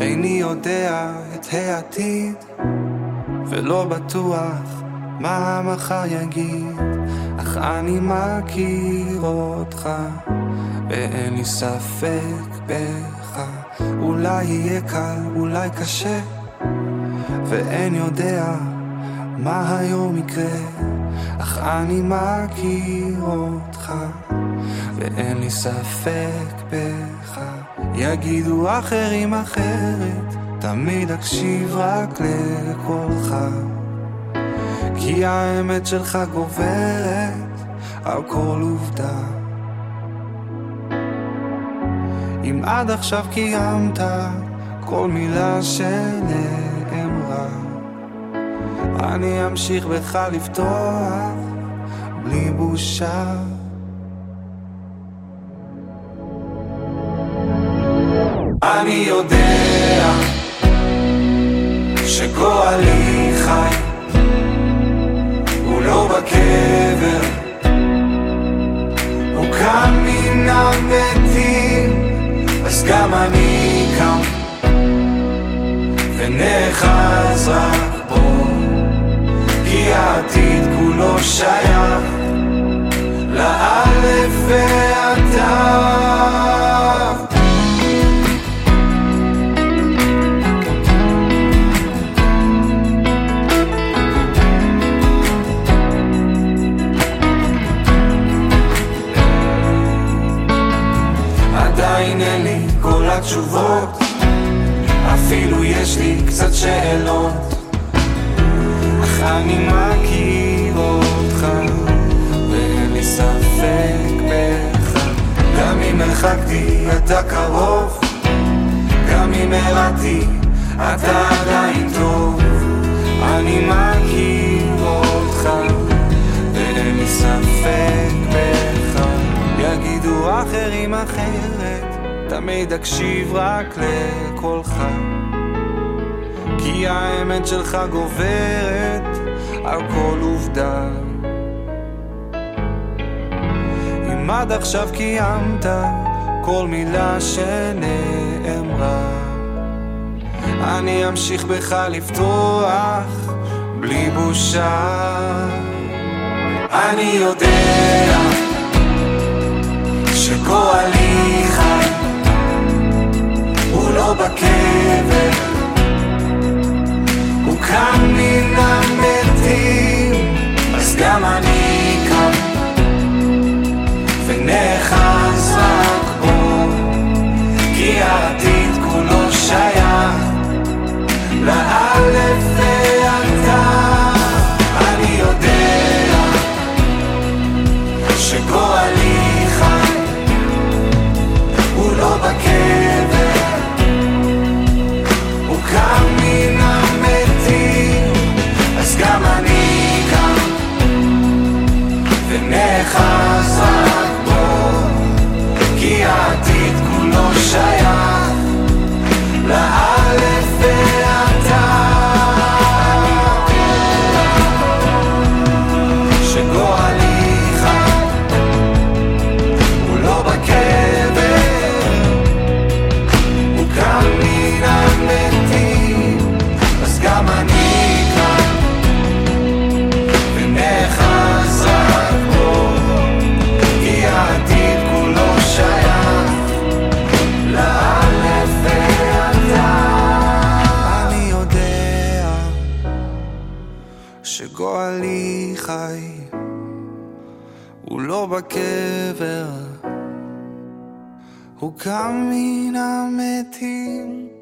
איני יודע את העתיד ולא בטוח מה המחר יגיד, אך אני מכיר אותך ואין לי ספק בך. אולי יהיה קל, אולי קשה, ואין יודע מה היום יקרה, אך אני מכיר אותך ואין לי ספק בך. יגידו אחרים אחרת, תמיד אקשיב רק לקולך, כי האמת שלך גוברת על כל עובדה. אם עד עכשיו קיימת כל מילה שנאמרה, אני אמשיך בך לפתוח בלי בושה. אני יודע שגואלי חי, הוא לא בקבר, הוא קם מן המתים, אז גם אני קם ונאחז רק בו, כי העתיד כולו שייך לאלף ואתה. עדיין אין לי כל התשובות, אפילו יש לי קצת שאלות, אך אני מכיר אותך ואין לי ספק בך. גם אם הרחקתי אתה קרוב, גם אם הראתי אתה עדיין טוב. אני מכיר אותך ואין לי ספק בך. יגידו אחרים אחרת, תמיד אקשיב רק לקולך, כי האמת שלך גוברת על כל עובדה. אם עד עכשיו קיימת כל מילה שנאמרה, אני אמשיך בך לפתוח בלי בושה. אני יודע שגואלי חי, הוא לא בקבר, הוא קם מן המתים, אז גם אני קם ונאחז רק בו, כי העתיד כולו שייך לאלף ואתה. אני יודע שגואלי חי, הוא לא בקבר, הוא קם מן המתים, אז גם אני קם ונאחז רק בו, כי העתיד כולו שייך לאלף ואתה. שגואלי חי, הוא לא בקבר, הוא קם מן המתים, אז גם אני קם ונאחז רק בו, כי העתיד כולו שייך לאלף ואתה. אני יודע שגואלי חי, הוא לא בקבר, הוא קם מן המתים,